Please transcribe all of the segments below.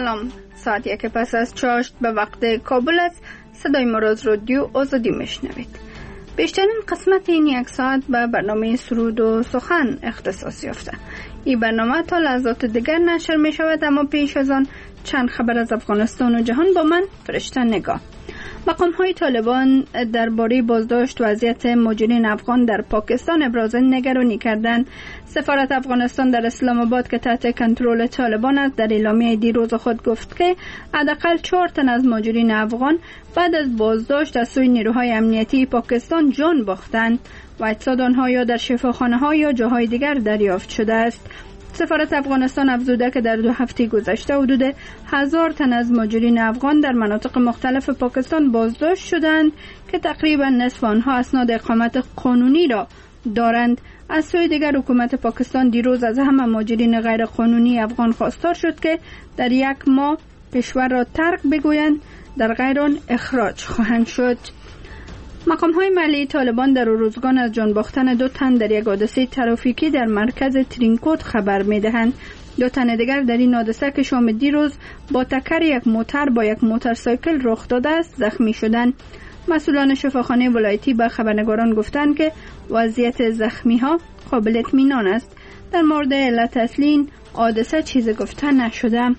سلام، ساعت 1 پس از چاشت به وقت کابل است. صدای ما را از رادیو آزادی میشنوید. بیشترین قسمت این یک ساعت به برنامه سرود و سخن اختصاص یافته. این برنامه تا لحظات دیگر نشر می شود، اما پیش از آن چند خبر از افغانستان و جهان با من فرشته نگاه. مقام‌های طالبان درباره بازداشت وضعیت مهاجرین افغان در پاکستان ابراز نگرانی کردند. سفارت افغانستان در اسلام آباد که تحت کنترل طالبان است در اعلامیه دیروز خود گفت که حداقل 4 تن از مهاجرین افغان بعد از بازداشت از سوی نیروهای امنیتی پاکستان جان باختند و اجساد آنها یا در شفاخانه‌ها یا جاهای دیگر دریافت شده است. سفارت افغانستان افزوده که در 2 هفته گذشته حدود 1000 تن از مهاجرین افغان در مناطق مختلف پاکستان بازداشت شدند که تقریبا نصف آنها اسناد اقامت قانونی را دارند. از سوی دیگر حکومت پاکستان دیروز از همه مهاجرین غیر قانونی افغان خواستار شد که در 1 ماه کشور را ترک بگویند، در غیر آن اخراج خواهند شد. مقام‌های محلی طالبان در روزگان از جان باختن 2 تن در یک حادثه ترافیکی در مرکز ترینکوت خبر می‌دهند. 2 تن دیگر در این حادثه که شام دیروز با تکر یک موتر با یک موتورسایکل رخ داده است زخمی شدند. مسئولان شفاخانه ولایتی به خبرنگاران گفتند که وضعیت زخمی‌ها قابل اطمینان است. در مورد علت اصلی این حادثه چیزی گفته نشده.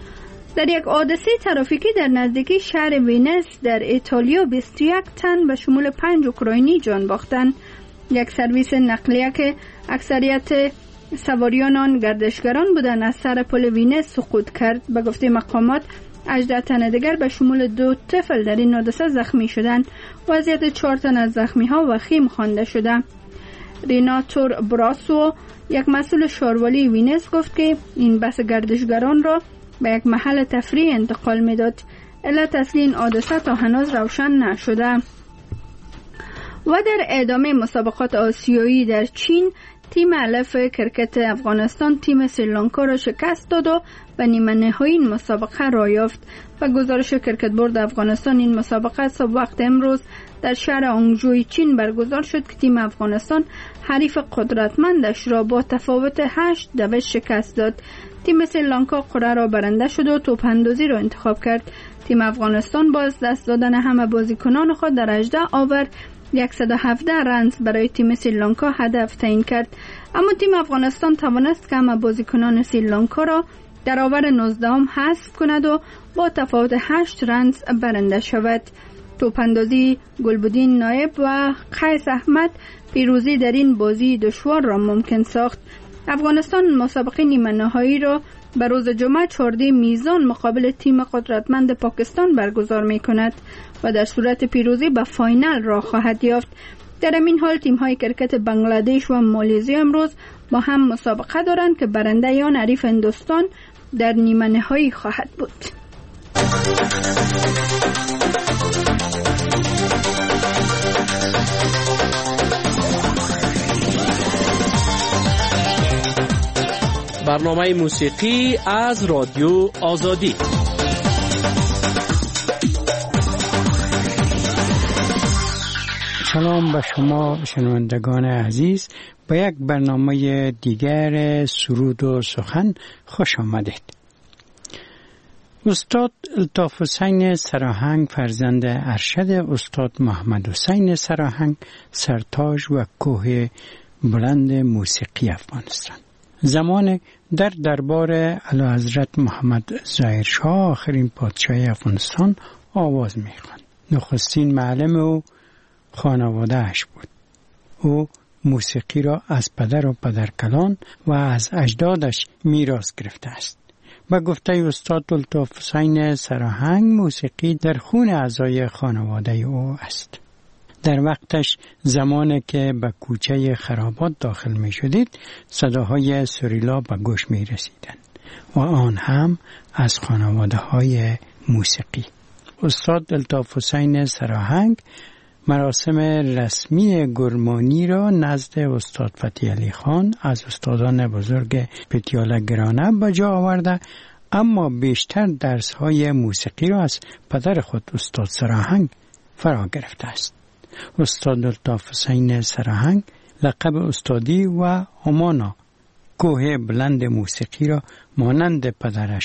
در یک حادثه ترافیکی در نزدیکی شهر وینس در ایتالیا 21 تن به شمول 5 اوکراینی جان باختند. یک سرویس نقلیه که اکثریت سواریان آن گردشگران بودند از سر پل وینس سقوط کرد. به گفته مقامات 18 تن دیگر به شمول 2 طفل در این حادثه زخمی شدند. وضعیت 4 تن از زخمی‌ها وخیم خوانده شده. ریناتور براسو، یک مسئول شاروالی وینس، گفت که این بس گردشگران را به یک محل تفریح انتقال میداد. علت اصلی این حادثه تا هنوز روشن نشده. و در ادامه مسابقات آسیایی در چین، تیم الف کرکت افغانستان تیم سریلانکا را شکست داد و به نیمه نهایی این مسابقه را یافت. و گزارش کرکت بورد افغانستان، این مسابقه صبح وقت امروز در شهر آنگژوی چین برگزار شد که تیم افغانستان حریف قدرتمندش را با تفاوت 8-2 شکست داد. تیم سریلانکا قرعه را برنده شد و توپ اندازی را انتخاب کرد. تیم افغانستان با از دست دادن همه بازیکنان خود در 18 آور 117 رنز برای تیم سریلانکا هدف تعیین کرد، اما تیم افغانستان توانست که همه بازیکنان سریلانکا را در آور 19 حذف کند و با تفاوت 8 رنز برنده شود. توپ اندازی گلبدین نایب و قیس احمد پیروزی در این بازی دشوار را ممکن ساخت. افغانستان مسابقه نیمه نهایی را به روز جمعه 14 میزان مقابل تیم قدرتمند پاکستان برگزار می کند و در صورت پیروزی به فاینال را خواهد یافت. در این حال تیم های کرکت بنگلادش و مالزی امروز با هم مسابقه دارند که برنده آن حریف هندوستان در نیمه نهایی خواهد بود. برنامه موسیقی از رادیو آزادی. سلام به شما شنوندگان عزیز، به یک برنامه دیگر سرود و سخن خوش آمدید. استاد الطاف حسین سراهنگ فرزند ارشد استاد محمد حسین سراهنگ، سرتاج و کوه بلند موسیقی افغانستان. زمان در دربار اعلیحضرت محمد ظاهر شاه آخرین پادشاه افغانستان آواز می‌خواند. نخستین معلم او خانواده‌اش بود. او موسیقی را از پدر و پدرکلان و از اجدادش میراث گرفته است. با گفته استاد الطاف حسین سراهنگ، موسیقی در خون اعضای خانواده او است. در وقتش زمانی که به کوچه خرابات داخل می شدید، صداهای سریلا به گوش می رسیدند و آن هم از خانواده های موسیقی. استاد الطاف حسین سراهنگ مراسم رسمی گرمانی را نزد استاد فتحی علی خان از استادان بزرگ پتیاله گرانه به جا آورده، اما بیشتر درس‌های موسیقی را از پدر خود استاد سراهنگ فرا گرفته است. استاد الطاف حسین سراهنگ لقب استادی و همانا کوه بلند موسیقی را مانند پدرش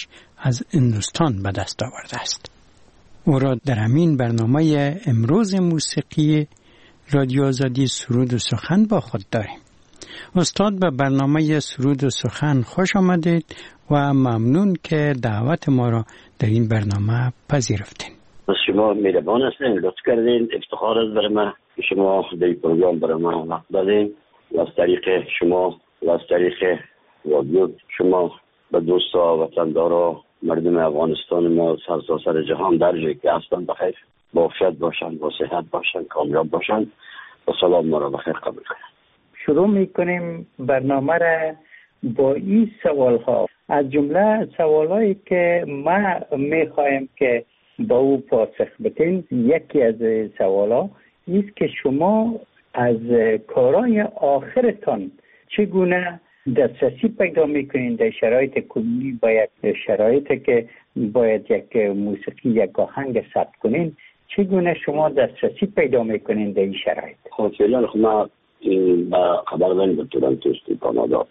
از هندوستان به دست آورده است. او را در همین برنامه امروز موسیقی رادیو آزادی سرود و سخن با خود داریم. استاد به برنامه سرود و سخن خوش آمدید و ممنون که دعوت ما را در این برنامه پذیرفتین. شما مهربان هستین، لطف کردین، افتخار است برای من که شما در این پروگرام برای من وقت دادین و از طریق شما و از طریق رادیو شما به دوستا وطندارا مردم افغانستان ما سرتاسر جهان در جایی که هستن بخیر با عافیت باشن، با صحت باشن، کامیاب باشن و سلام ما را بخیر قبول کنن. شروع میکنیم برنامه را با این سوال ها. از جمله سوال هایی که ما میخوایم که با او پاسخ بدین، یکی از سوال ها است که شما از کارهای آخرتان چگونه دسترسی پیدا میکنین در شرایط کلی، باید شرایطی که باید یک موسیقی یک آهنگ ثبت کنین، چگونه شما دسترسی پیدا میکنین در این شرایط؟ خب فعلا ما با خبرداری به تورنتو است کانادا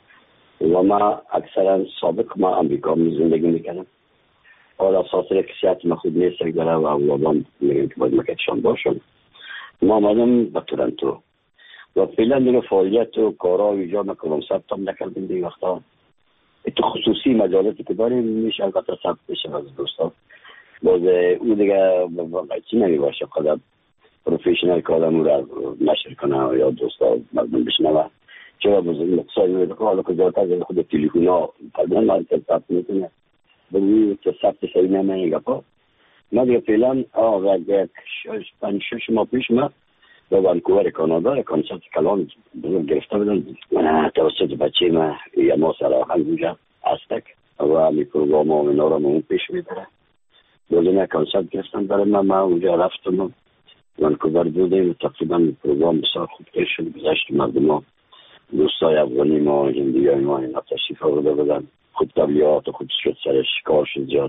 و ما اکثرا سابق ما امریکا می زندگی میکنم. حالا خاطر که صحت ما خود نیست داره و اولادان میگن که باید مکتشان باشم. ما آمدم به تورنتو و فعلا دیگه فعالیت و کارها ایجا میکنم، ثبت هم نکردیم دیگه وقتا. تو خصوصی مجالاتی که داریم میشه البته ثبت بشه از دوستا. باز او دیگه چی نمی باشه قدر پروفیشنال که آدم را نشر کنه یا دوستا مردم بشنوه. چرا بزرگ مقصد میده که حالا که زیادتر از خود تلیفون ها قدر مرکز ثبت میکنه بروی که ثبت سری نمینه گفت ما دیگه فعلا یک 5-6 ماه پیش ما در ونکوور کانادا کنسرت کلان بزرگ گرفته بودم توسط بچه ما یا ما سراحنگ اونجا هستک و می پروگرام ها و اینا را اون پیش میبره. بازم کنسرت گرفتم برای ما اونجا رفتم ونکوور بودیم. تقریبا پروگرام بسیار خوب پیش شد، گذشت مردم ها دوستای افغانی ما هندی های ما اینا تشریف آورده بودن، خود طبیعات خود شد سرش کار شد زیاد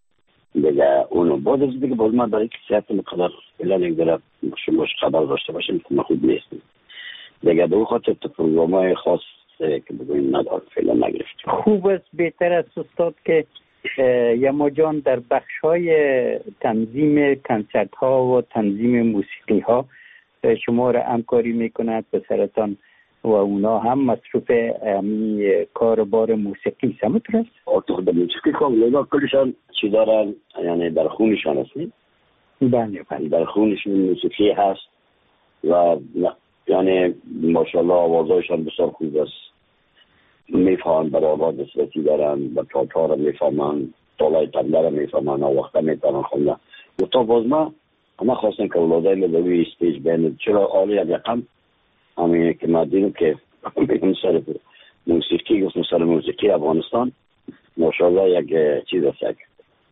دیگه اونو بعد از دیگه باز من برای که صحت مقدر فعلا یک داره شما خبر داشته باشیم که ما خود نیستیم دیگه به خاطر تو پروگرام های خاص که بگویم ندار فعلا نگرفتیم. خوب است، بهتر است استاد که یما جان در بخش های تنظیم کنسرت ها و تنظیم موسیقی ها شما را همکاری میکند به سرطان و اونا هم مصروف کار بار موسیقی سمتر است؟ خود موسیقی که اونا کلشان چی دارن یعنی در خونشان هستیم؟ بله در خونشون موسیقی هست و یعنی ماشاءالله آوازهایشان بسیار خوب است، میفهمن بر آواز دسترسی دارن، به تاتا را میفهمن، تالای تبله را میفهمن، وقتا میتونن خوندن و تا باز ما خواستن که اولادای مدوی استیج بینید چرا آلی از یقم همین که ما دیدیم که بگم سر موسیقی گفتم سر موسیقی افغانستان ماشاءالله یک چیز است یک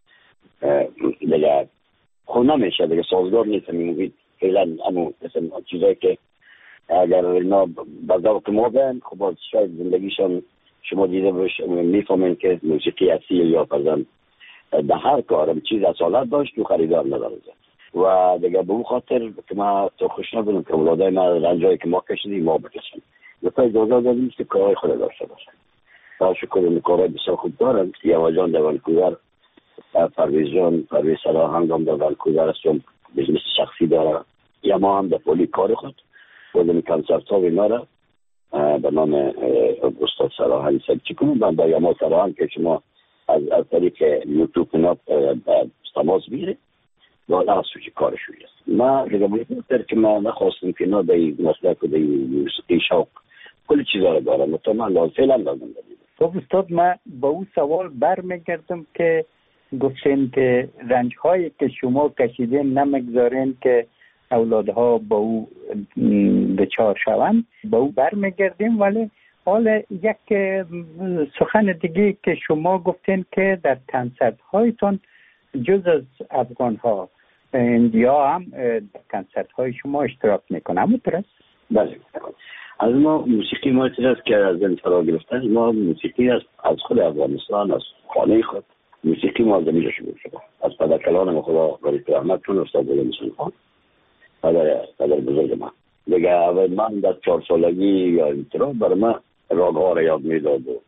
دیگه خود نمیشه دیگه سازگار نیست میمونید فعلا همون چیزایی که اگر اینا بذار که ما بین خب شاید زندگیشان شما دیده باش میفهمین که موسیقی اصیل یا فرزن در هر کارم چیز اصالت داشت تو خریدار نداره و دیگه به اون خاطر که ما تو خوش نبودم که اولادای ما رنجایی که ما کشیدیم ما بکشیم لطفا اجازه دادیم که کارهای خود داشته باشن. تا شکر این کارهای بسیار خوب دارن. یوا جان در ونکوور، پرویز سراحنگ هم در ونکوور است چون بزنس شخصی داره، یا ما هم در پولی کار خود بودم کنسرت ها و اینا را به نام استاد سراحنگ سلچی کنیم و با یما سراحنگ که شما از طریق یوتیوب اینا تماس بگیرید بالا از سوچی کارشوی است. ما دیگه بودیم که ما نخواستیم که اینا در مسلک و در موسیقی شوق کلی چیزا رو دارم تو من فعلا لازم داریم. خب استاد ما با او سوال برمیگردم که گفتین که رنج هایی که شما کشیدین نمیگذارین که اولادها با او دچار شوند، با او برمیگردیم. ولی حالا یک سخن دیگه که شما گفتین که در کنسرت هایتون جز از افغان ها اندیا هم در کنسرت های شما اشتراک میکنه، همونطور است؟ بله. از ما موسیقی ما است که از این فرا گرفتن ما موسیقی از خود افغانستان، از خانه خود موسیقی ما از اینجا شروع شده. از پدرکلان ما خدا غریب رحمت چون استاد بلند خان پدر بزرگ من دیگه اول من در 4 سالگی یا اینطور برای من راگ ها را یاد میداد و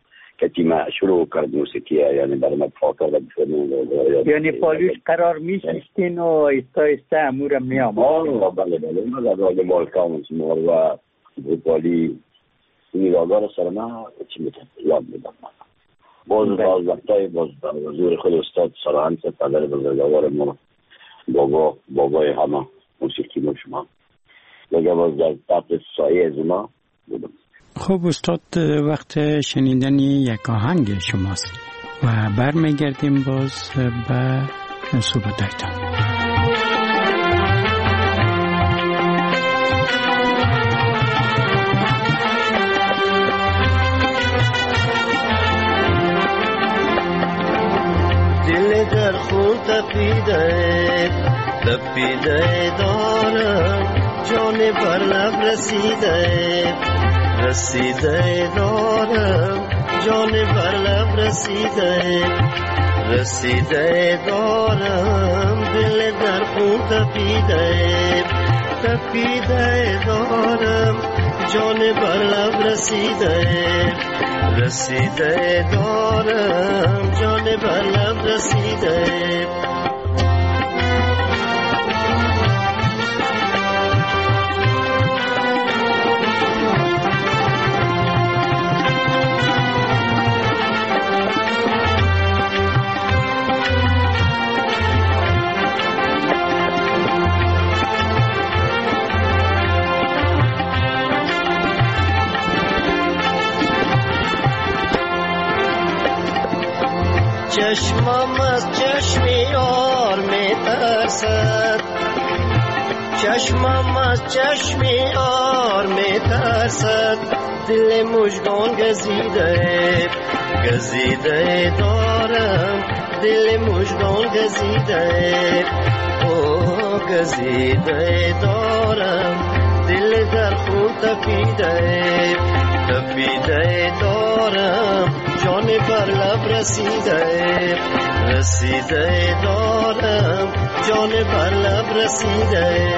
که شروع کرد موسیقی، یعنی برای من فاکر و بفرمون، یعنی پالوش قرار میشستین و ایستا ایستا امورم میامد. بله من در راگ بالکان و پالی این راگا رو سر من چی میتونم یاد میدم. باز وقتای باز زور خود استاد سراهنگ سے پدر بزرگوار ما، بابای همه موسیقی ما شما دیگه باز در تحت سایه از ما بودم. خب استاد، وقت شنیدن یک آهنگ شماست و برمیگردیم باز به صحبتایتان. دل در خون تپیده دارم، جان بر لب رسیده دارم، جان بر لب رسیده دارم، دل در خون تپیده دارم، جان بر لب رسیده دارم، جان بر لب رسیده. چشمم از چشم یار می ترسد، چشمم از چشم یار می ترسد، دل مژگان گزیده دارم، دل مژگان گزیده دارم، دل در خون تپیده دارم، جان بر لب رسیده دارم، جان بر لب رسیده.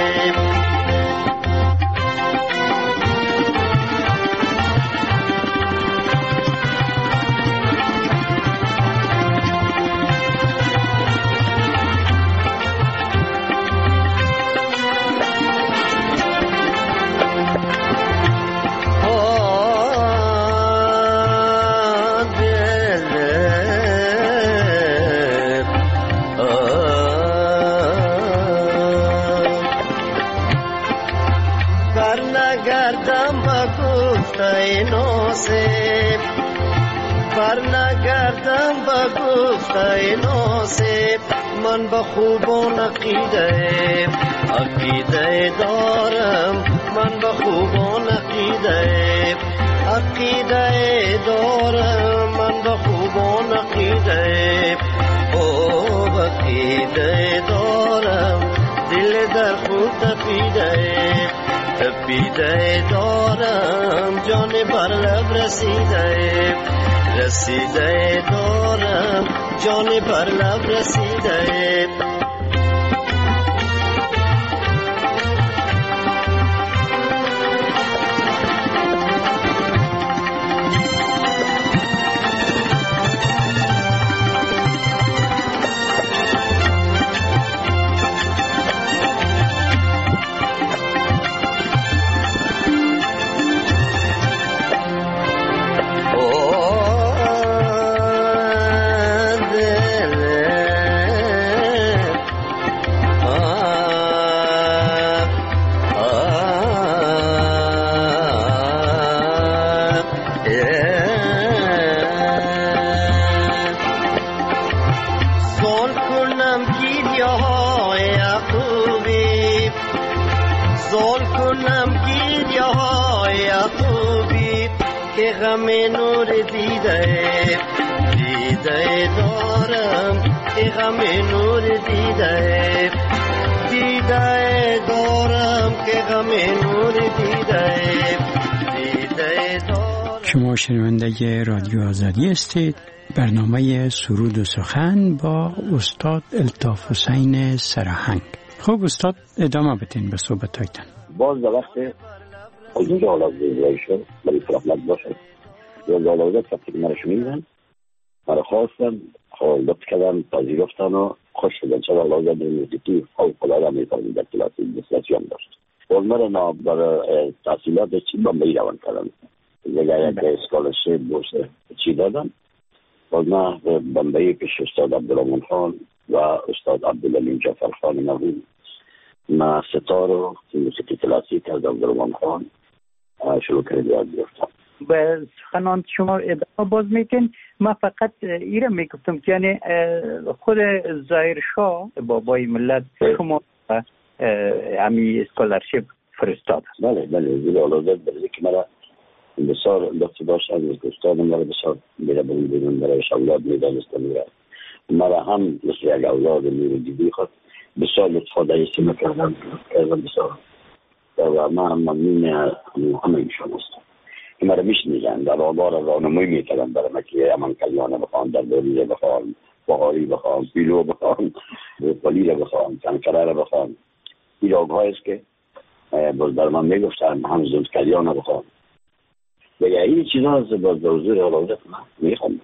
برنگردم به گفته ناصب، من به خوبان عقیده دارم، من به خوبان عقیده دارم، من به خوبان عقیده دارم، دل در خون تپیده دارم، جان بر لب رسیده دارم، جان بر لب رسیده. غم نور دیده دارم، غم نور دیده دارم، که غم نور دیده دارم. شما شنونده رادیو آزادی هستید. برنامه سرود و سخن با استاد الطاف حسین سراهنگ. خب استاد ادامه بدین به صحبتایتان. باز در وقت از اینجا حالا زیادی شد ولی فرامت باشه و آلازت وقتی که مرا شنیدن مرا خواستن لطف کردن پذیرفتن و خوش شدن. چرا آلازت موسیقی فوق‌العاده می‌کنه در کلاسی دستیام داشت. باز مرا برای تحصیلات چی بمبئی روان کردن دیگه یک اسکالرشیپ بورس چی دادن. باز من بمبئی پیش استاد عبدالرحمن خان و استاد عبدالعلیم جعفر خان مرحوم من ستار و موسیقی کلاسیک از عبدالرحمن خان شروع کردم یاد گرفتم. به سخنان شما ادامه باز میکن. من فقط ایره میگفتم که یعنی خود ظاهر شاه بابای ملت شما امی اسکالرشیپ فرستاد. بله زیر آلازت برای که مرا بسیار لطف داشتن از استاد مرا بسیار میره بودن برایش اولاد میدانستم مرا هم مثل یک اولاد میره دیدی خود بسیار لطفاده ایستی کردم بسیار و من هم ممنون همه ایشان هستم که مرا میشنیدن در آبار رانموی میکردن برای مکیه امان کلیانه بخوان در دوریه بخوان بخاری بخوان پیلو بخوان پلی رو بخوان کنکره رو بخوان این راگ هایست که باز در من میگفتن هم زود کلیانه بخوان دیگه این چیزا از باز دوزور آلازت من میخوام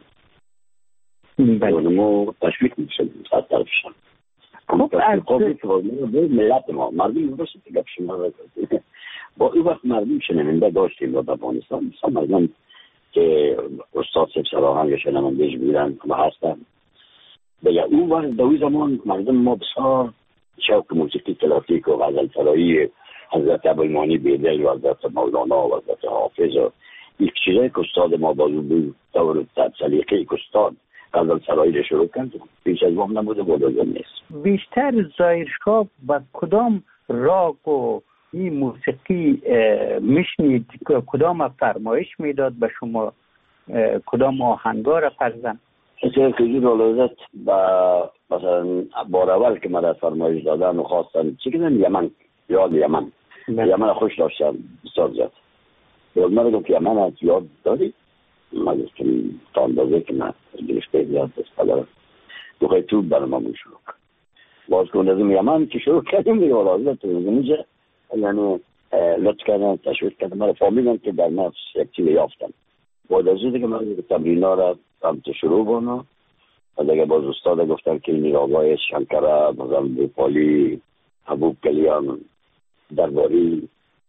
رانمو تشویق میشد از طرفشان خوبی که باز ملت ما مردم درسته که گپ شما را کرد با این وقت مردم شنونده داشتیم در افغانستان مثلا مردم که استاد سیب سراهنگ شنوندهش بودن و هستن دیگه اون وقت در اون زمان مردم ما بسیار شوق موسیقی کلاسیک و غزل سرایی حضرت ابوالمانی بیدل و حضرت مولانا و حضرت حافظ و این چیزایی که استاد ما بازو بود دور سلیقه که استاد غزل سرایی رو شروع کرد پیش از وام نبوده بودازم نیست. بیشتر ظاهر شاه با کدام راگ و این موسیقی میشنید کدام فرمایش میداد به شما کدام آهنگا را فرزن؟ اصلا که این آلازت با مثلا بار اول که من فرمایش دادن و خواستن چی کردن یمن یاد یمن خوش داشتم بسیار زیاد باز من رو که یمن از یاد داری من گفتم تا اندازه که من گرفته یاد دست پدارم دوخواه تو برای من شروع باز که اندازم یمن که شروع کردیم دیگه آلازت اینجا یعنی لطف کردن تشویق کردن من فهمیدم که در نفس یک چیز یافتم باید از این دیگه من تمرین ها را هم شروع کنم و دیگه باز استاد گفتن که این راگای شنکره مثلا بوپالی حبوب کلیان درباری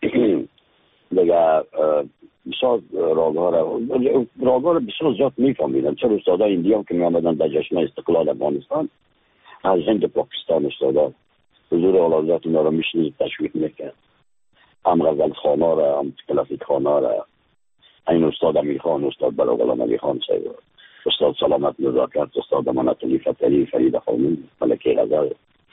دیگه بسیار راگها را بسیار زیاد میفهمیدن چرا استادا ایندی هم که می آمدن در جشن استقلال افغانستان از هند پاکستان استادا حضور آلازت اونا را میشنید تشویق میکرد هم غزل خانا را هم کلاسیک خانا را این استاد امیر خان استاد بلاغلام علی خان صاحب استاد سلامت نزاکت استاد امانت علی فتری فرید خانم ملکه غزل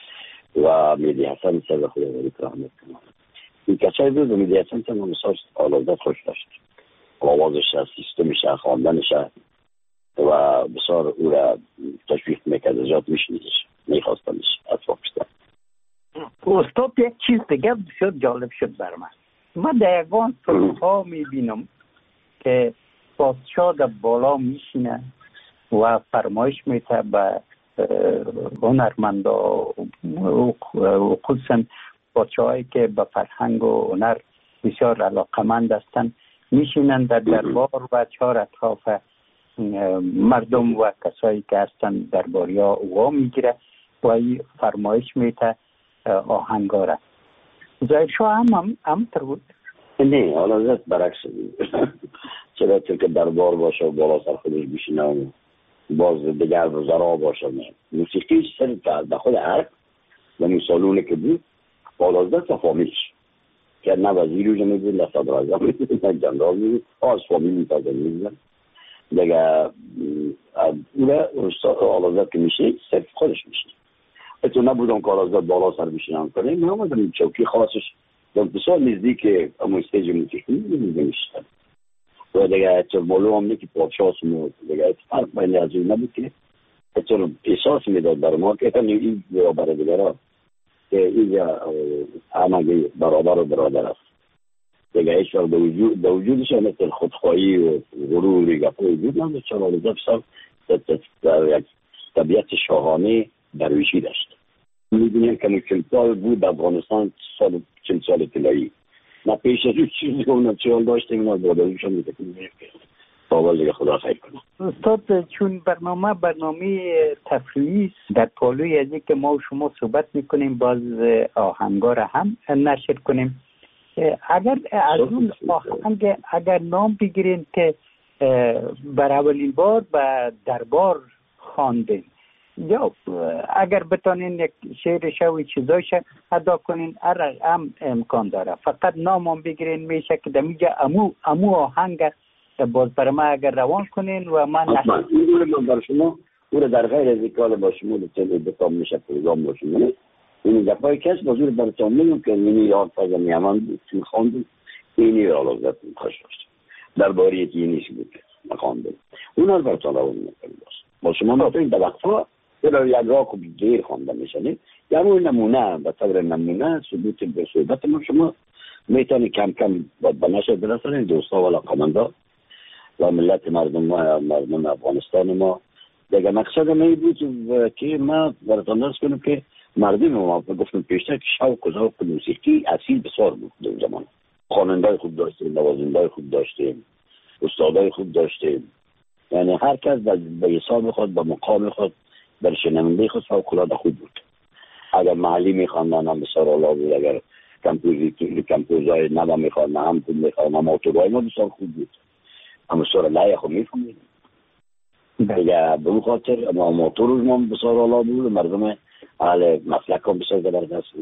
و میدی حسن صاحب خدا رحمت کنه این کسایی بود و میدی حسن صاحب مساج آلازت خوش داشت آوازش از سیستمش خواندنش و بسیار او را تشویق میکرد زیاد میشنیدش میخواستنش از پاکستان. استاد یک چیز دیگه بسیار جالب شد بر من در یگان فیلم ها میبینم که پادشاه در بالا میشینه و فرمایش میته به هنرمندا و خصوصا پادشاهایی که به فرهنگ و هنر بسیار علاقمند هستند میشینن در دربار و چهار اطراف مردم و کسایی که هستند درباری ها وا میگیره و این فرمایش میته آهنگا را. ظاهر شاه هم تر بود؟ نه حالا برعکس بود. چرا که دربار باشه و بالا سر خودش بشینه و باز دیگر وزرا باشه موسیقی سر در خود عرق و مثالونه که بود بالازده تفامیش که نه وزیر اوجه میبود نه صدر اعظم میبود نه جنرال میبود از فامیل میتازه میبودن دیگه اوله آلازده که میشه صرف خودش میشه اتو نبودم که آلازده بالا سر بشینم کنه من آمدم چوکی خاصش بسیار نزدیک اما استیج موسیقی میشتن و دیگه اتو مولو هم نیکی پادشاه سمود دیگه اتو فرق باید از این نبود که اتو احساس میداد برای ما که اتو این برای دیگرها که اینجا همه برابر و برادر است دیگه هیچ وقت به وجودش هم مثل خودخواهی و غروری گفت وجود نمید چون آلازده بسیار یک طبیعت شاهانه درویشی داشت میدونیم که 40 سال بود در افغانستان 40 سال طلایی نه پیش از اون چیزی که اونم چهال داشتیم اینا بادازیش هم میتکنیم تا دیگه خدا خیر کنه. استاد، چون برنامه تفریحی در پالوی از که ما و شما صحبت میکنیم، باز آهنگا را هم نشر کنیم. اگر از اون آهنگ اگر نام بگیرین که بر اولین بار به دربار خواندین، یا اگر بتانین یک شعرش و چیزایش ادا کنین، هم امکان داره. فقط نام بگیرین میشه که دمیجا امو آهنگ باز برای ما اگر روان کنین و من من برای شما او در غیر از اینکه با شما بتام میشه پروگرام با شما این دفعه کس بازور براتون میگم که اینی یاد فازم یمان بود چون خواندم اینی را لازم خوش داشت در باری که اینیش بود که خواندم اون رو براتون روان میکنم. با شما میتونید در وقتها یک راه خوب گیر خوانده میشنید، یا اون نمونه به طور نمونه ثبوت به صحبت ما شما میتونید کم کم به نشر برسانید دوستا و علاقه‌مندا و ملت مردم افغانستان ما. دیگه مقصد من بود که ما براتون درس کنم که مردم ما گفتم پیشتر که شوق و ذوق موسیقی اصیل بسیار بود در زمان. خواننده‌های خوب داشتیم، نوازنده‌های خوب داشتیم، استادای خوب داشتیم. یعنی هر کس به حساب خود، به مقام خود، در شنونده خود فوق‌العاده خوب بود. اگر معلی می‌خواندن هم بسیار عالی بود، اگر کمپوزای نوا می‌خواندن هم خوب می‌خواندن، موتورهای ما بسیار خوب بود. اما بسیار لایق خوب می‌فهمیدیم. دیگه به اون خاطر موتور ما بسیار عالی بود، مردم اهل مسلک هم بسیار زبردست بود.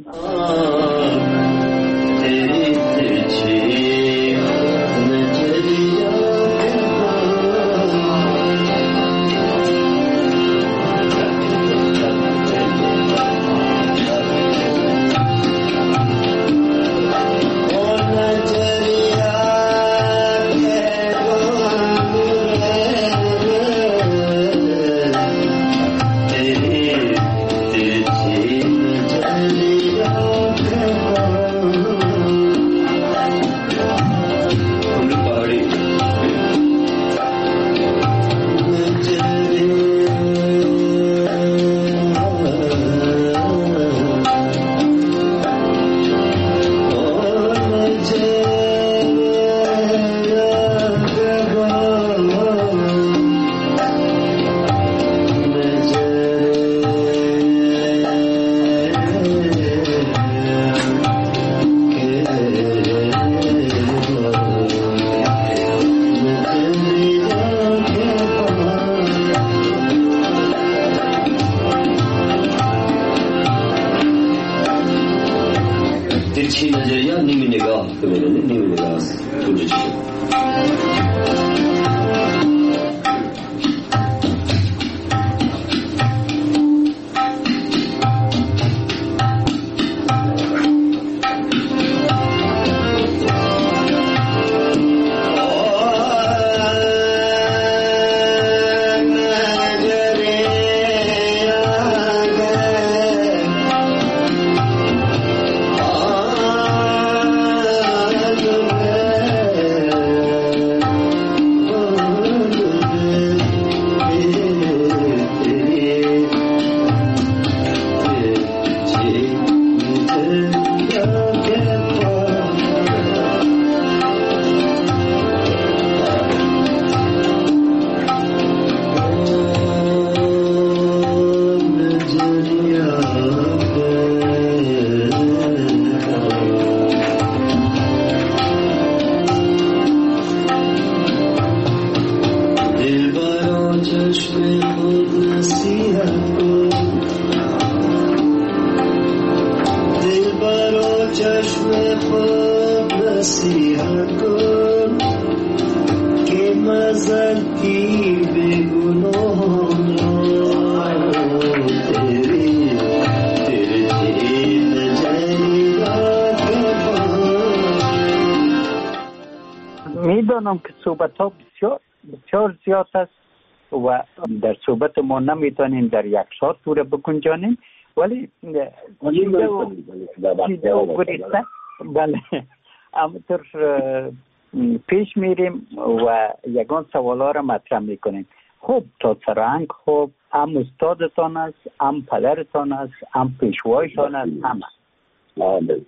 میدانم که صحبت ها بسیار زیاد است و در صحبت ما نمیتونیم در یک ساعت پوره بگنجانیم، ولی بله همونطور پیش میریم و یگان سوالا را مطرح میکنیم. خب تا سرهنگ خب هم استادتان است، هم پدرتان است، هم پیشوایتان است، همه.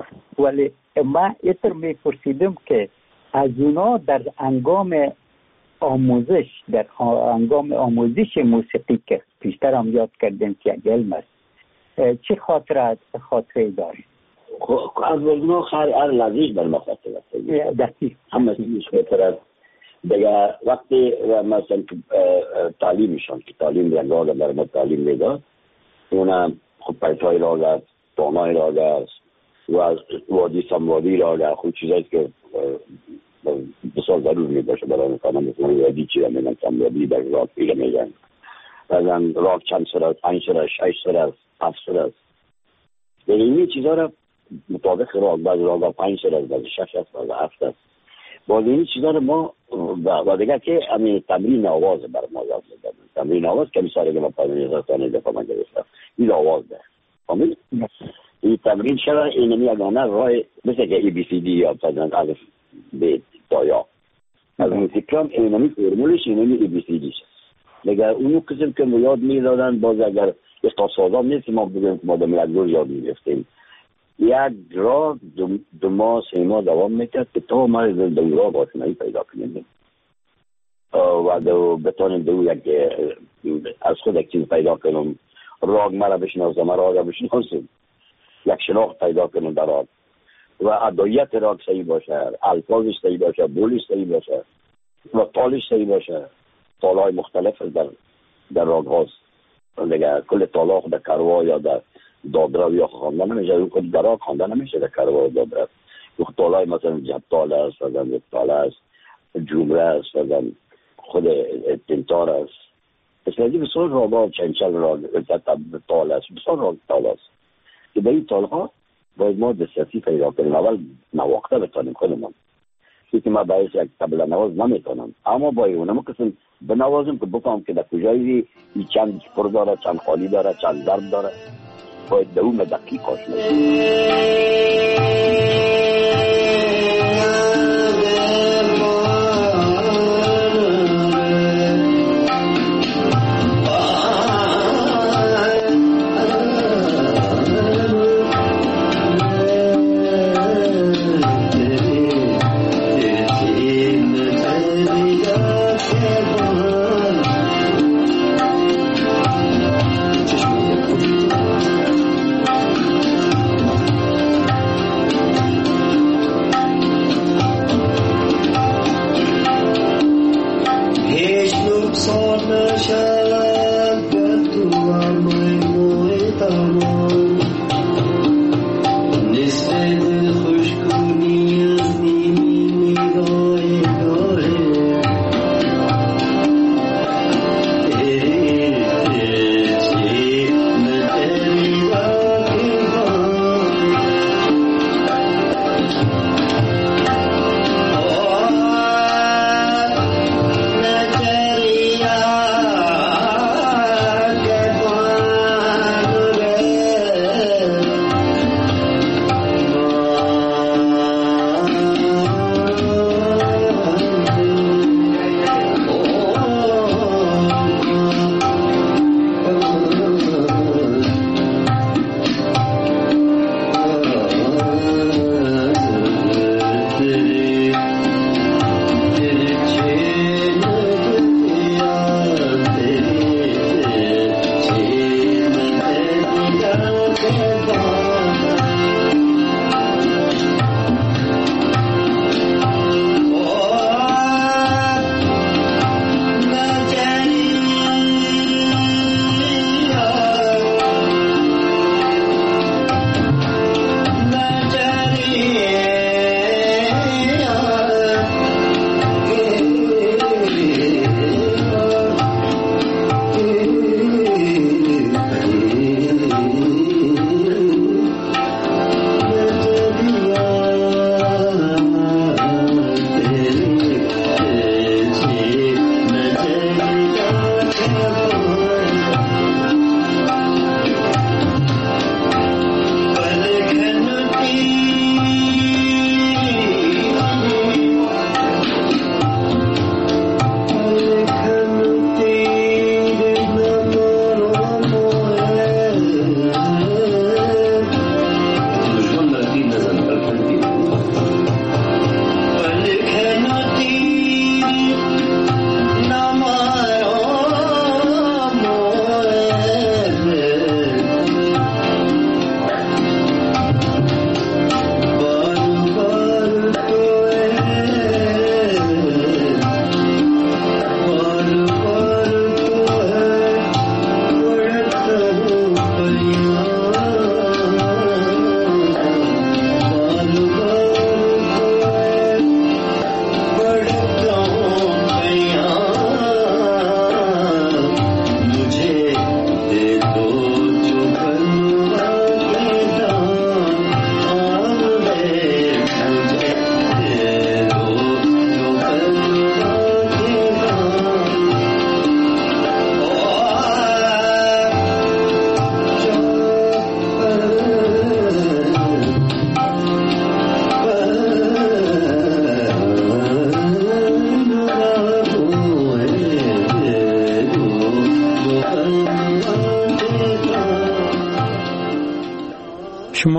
ولی من ایتر میپرسیدم که از اونا در انگام آموزش در هنگام آموزش موسیقی که پیشتر هم یاد کردیم که یک علم است، چه خاطره دارید؟ از وزنا هر لحظهش بر ما خاطره است. دقیق همه چیزش خاطره است. دیگه وقتی مثلا تعلیمشان که تعلیم رنگاه در ما تعلیم میداد، اونم خب پیتای راگ است، دانای راگ است و از وادی سموادی راگ است. خود چیزایی که بسیار ضرور می باشه برای انسان، مثل وادی چی را میگن، سموادی در راگ پیره میگن. بعضا راگ چند سر است، 5 سر است، 6 سر است، 7 سر است. دیگه این چیزا را مطابق راگ، بعض راگ 5 سر است، بعض 6 است، بعض 7 است. باز این چیزا رو ما و دیگه که همین تمرین آواز بر ما یاد میدن. تمرین آواز که مثلا که ما 5000 تا دفعه من گرفتم این آواز ده کامل این تمرین شده. اینمی اگانه راه مثل که ABCD یا مثلا الف ب تا یا از موسیقی اینمی فرمولش اینمی ABCD شد. دیگه اونو قسم که ما یاد میدادن، باز اگر اختصاصا نیست ما بگیم که ما دم یک روز یاد میگرفتیم، یک راه 2 ماه 3 ماه دوام میکرد که تا ما دو راه آشنایی پیدا کنیم و بتانیم دو یک از خود یک چیز پیدا کنیم، راگ مرا بشناسم، راگ بشناسم، یک شناخت پیدا کنیم در راگ و ادایت راگ صحیح باشه، الفاظش صحیح باشه، بولش صحیح باشه و تالش صحیح باشه. تالهای مختلف در راگ هاست دیگه. کل تالا در کروا یا در دادرا یا خواندن نمیشه، اون کل در راگ خواندن نمیشه در کروا و دادرا. تالهای مثلا جب تال است، وزن تال است، جمله است، وزن خود تنتار است. اسلامی بسیار راگا چنچل راگ تال است، بسیار راگ تال است که به این تالها باید ما دسترسی پیدا کنیم. اول نواخته بتانیم خودمون، که ما باید یک طبله نواز نمیتونم، اما باید اونم قسم بنوازم که بفهم که در کجایی این چند پر داره، چند خالی داره، چند ضرب داره. باید دوم دقیق آشنا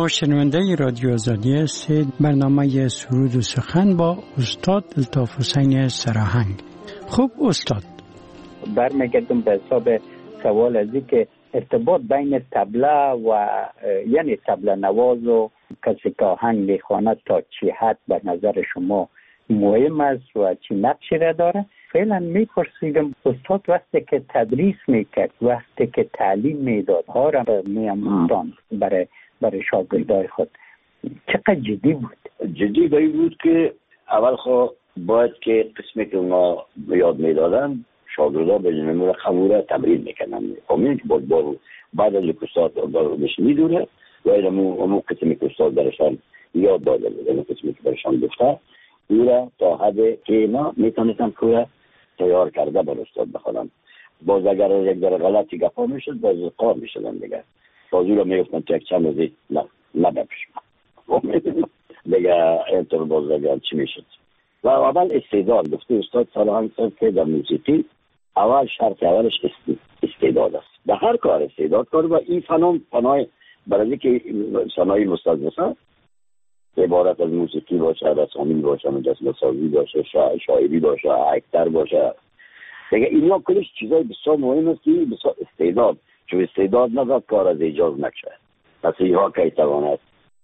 شما شنونده رادیو آزادی هستید. برنامه سرود و سخن با استاد الطاف حسین سراهنگ. خوب استاد، برمیگردم به حساب سوال از که ارتباط بین طبله و یعنی طبله نواز و کسی که آهنگ میخواند تا چی حد به نظر شما مهم است و چی نقشی را داره؟ فعلا میپرسیدم استاد وقتی که تدریس میکرد، وقتی که تعلیم میداد ها را میاموختان برای شاگردای خود، چقدر جدی بود؟ جدی به این بود که اول باید که قسمی که ما یاد میدادن شاگردا به نمونه خموره تمرین میکنن. همین که بعد از یک استاد بهش میدونه و اون قسمی که استاد درشان یاد داده بود، اون قسمی که برشان گفته او را تا حد که ما میتونستم که تیار کرده بر استاد بخونم. باز اگر یک در غلطی گفا میشد باز قار میشدن دیگه، باز او را میگفتن که یک چند روزی نبپش دیگه اینطور باز دیگه چی میشد. و اول استعداد گفته استاد سراهنگ صاحب که در موسیقی اول شرط اولش استعداد است. در هر کار استعداد کار و این فنای برای که صنایع مستضعفه عبارت از موسیقی باشه، رسامی باشه، مجسمه سازی باشه، شاعری باشه، اکتر باشه، دیگه اینا کلش چیزای بسیار مهم است که بسیار استعداد، چون استعداد نداد کار از ایجاز نشه. پس اینها که تواند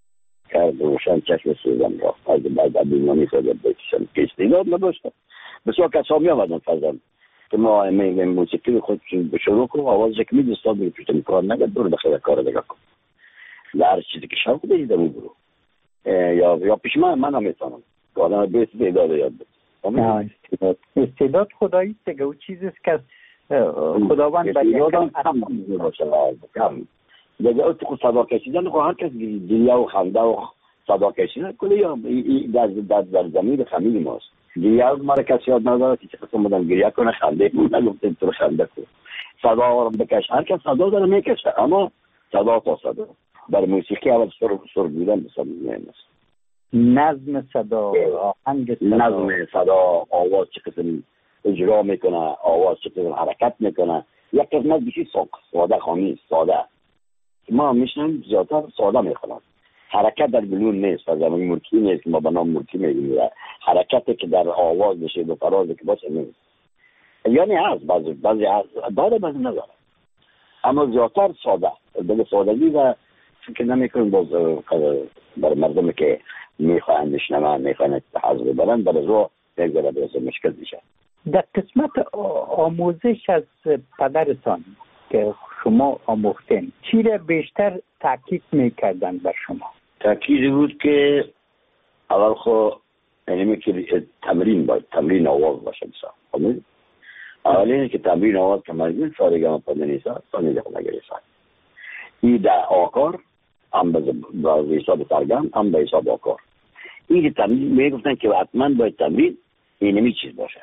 کرد روشن چشم سوزن را از بعد بیمانی سازد بکشن که استعداد نداشته. بسیار کسا می آمدن فرزن که ما موسیقی خود شروع کنم آوازش که می دوستاد می پیشتم کار نگد دور بخیر کار دیگه کن هر چیزی که شوق دیدم می برو یا پیش من هم میتونم که آدم به استعداد یاد بده. استعداد خدایی است که او چیزیست که خداوند برای کم باشه کم دیگه او تو صدا کشیدن هر کس گریه و خنده و صدا کشیدن کلی در زمین خمیل ماست. گریه مرا کسی یاد نداره که چه قسم بودن گریه کنه خنده بود نگفتیم تو خنده کن صدا رو بکش. هر کس صدا داره میکشه اما صدا تا صدا بر موسیقی اول سر بودن بسیار مهم است. نظم صدا، آهنگ صدا، نظم صدا، آواز چه قسم اجرا میکنه، آواز چه قسم حرکت میکنه. یک قسمت بیشی ساده خامی ساده ما میشنم زیادتر ساده میخونم. حرکت در بلون نیست و زمانی ملکی نیست که ما به نام ملکی میگیم. حرکتی که در آواز بشه و فرازی که باشه نیست. یعنی هست بعضی هست داره بعضی نداره اما زیادتر ساده دیگه سادگی و فکر نمیکنم باز برای مردمی که میخواهند بشنون میخواهند حضر برن برای رو یک ذره برسه مشکل میشه. در قسمت آموزش از پدرتان که شما آموختین چی را بیشتر تاکید میکردن بر شما؟ تاکیدی بود که اول یعنی که تمرین آواز باشه بسا اولین که تمرین آواز که مجموع سارگم پده نیسا سانی دخل نگریسا این در آکار هم به حساب سرگم هم به حساب آکار این که تمرین میگفتن که حتما باید تمرین اینمی چیز باشه